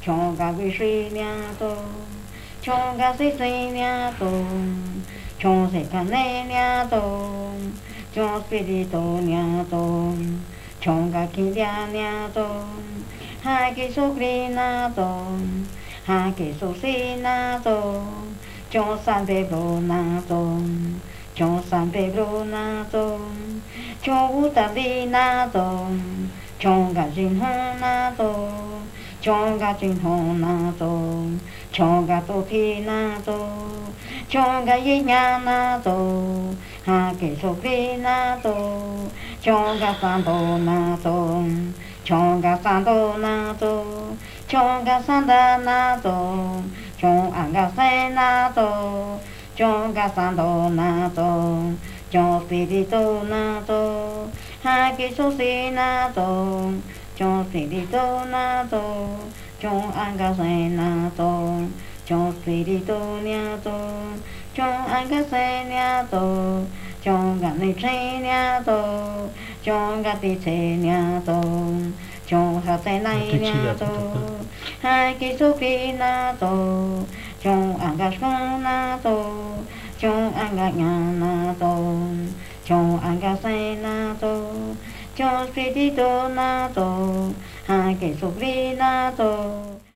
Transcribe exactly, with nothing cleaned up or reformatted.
chọn cả vị trí nhà tôi chọn cả sĩ sĩ nhà tôi chọn sĩ cả nê nhà tôi chọn sĩ đi tôi nhà tôi chọn cả kỳ nhà nhà tôi hai kỳ số đi nhà tôi hai kỳ số sĩ nhà tôi chọn San Pedro nhà tôi chọn San Pedro nhà tôi chọn Italy nhà tôi chọn cả chính hôn nhà tôi chọn cả chính hôn nhà tôi chọn cả tổ thi nhà tôi chọn cả ý nhà nhà tôi hai kỳ số đi nhà tôi chọn cả San Tô nhà tôi chọn cả San Tô nhà tôi chọn cả Santa nhà tôi chọn ăn cả xe nhà tôi chọn cả San Tô nhà tôi chọn Spirito nhà tôi hai kỳ số xí nhà tôi chọn Spirito nhà tôi chọn ăn cả xe nhà tôi chọn Spirito nhà tôi chọn ăn cả xe nhà tôi chọn cả nơi xe nhà tôi chọn cả tí xe nhà tôi chọn cả xe này nhà tôi hai kỳ số kỳ nhà tôi chọn ăn cả con nhà tôi chọn ăn cả nhà nhà tôi chọn ăn cả xe nhà tôi chọn Spirito nhà tôi hai kỳ số kỳ nhà tôi